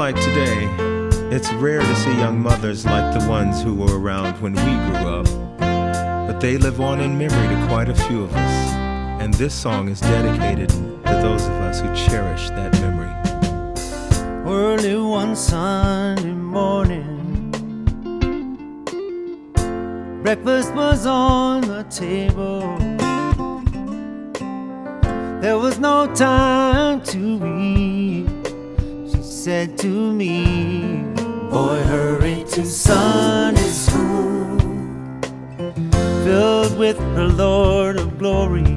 Unlike today, it's rare to see young mothers like the ones who were around when we grew up. But they live on in memory to quite a few of us. And this song is dedicated to those of us who cherish that memory. Early one Sunday morning, breakfast was on the table. There was no time to eat. She said to me, boy, hurry to Sunday school, filled with her Lord of glory.